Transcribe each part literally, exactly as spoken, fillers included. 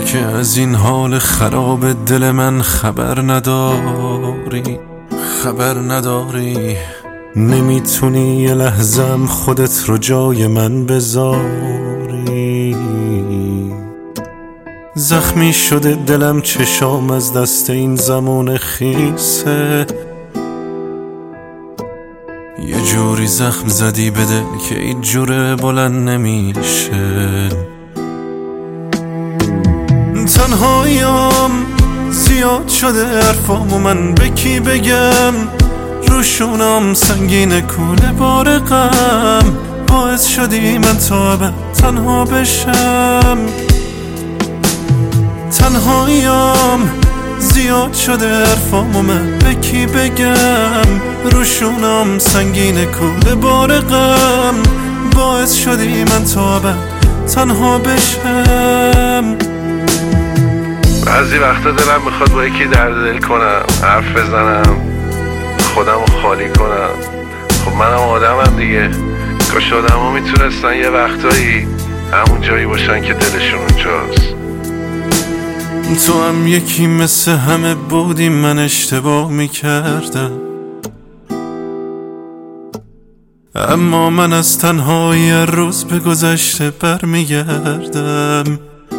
که از این حال خراب دل من خبر نداری، خبر نداری. نمیتونی یه لحظم خودت رو جای من بذاری. زخمی شده دلم، چشام از دست این زمان خیسه. یه جوری زخم زدی به دل که این جوره بلند نمیشه. تنهاییم زیاد شده حرفام و من به کی بگم؟ روشونم سنگین کوله بار غم، باعث شدی من تا ابد تنها بشم. تنهاییم زیاد شده حرفام و من به کی بگم؟ روشونم سنگین کوله بار غم، باعث شدی من تا ابد تنها بشم. بعضی وقتا دلم میخواد با یکی درد دل کنم، حرف بزنم، خودم رو خالی کنم. خب منم آدمم دیگه. کاش آدم ها میتونستن یه وقتایی همون جایی باشن که دلشون اونجاست. تو هم یکی مثل همه بودی، من اشتباه میکردم، اما من از تنهایی روز به گذشته برمیگردم.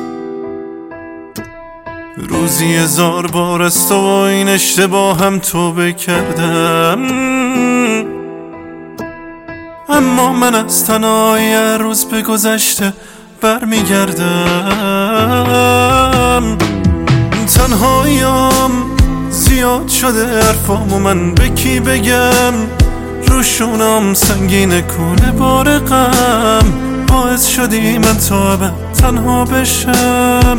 روزی هزار بار از تو و این اشتباه هم توبه کردم، اما من از تنهایی روز به گذشته برمیگردم. تنهاییم زیاد شده حرفام و من به کی بگم؟ روشونم سنگین کوله بار غم، باعث شدی من تا ابد تنها بشم.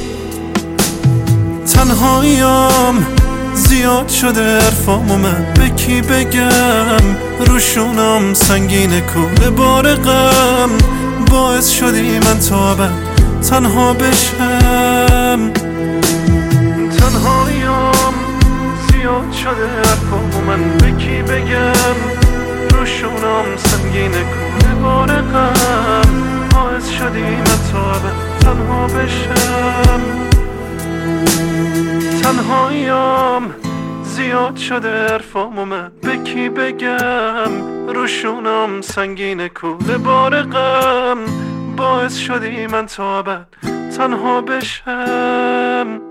تنهاییم زیاد شده حرفام و من به کی بگم؟ روشونم سنگین کوله بار غم، باعث شدی من تا ابد تنها بشم. تنهاییم زیاد شده حرفام و من به کی بگم؟ روشونم سنگین کوله بار غم، باعث شدی من تا ابد تنها بشم. تنهاییم زیاد شده حرفام و من به کی بگم؟ روشونم سنگین کوله بار غم، باعث شدی من تا ابد تنها بشم.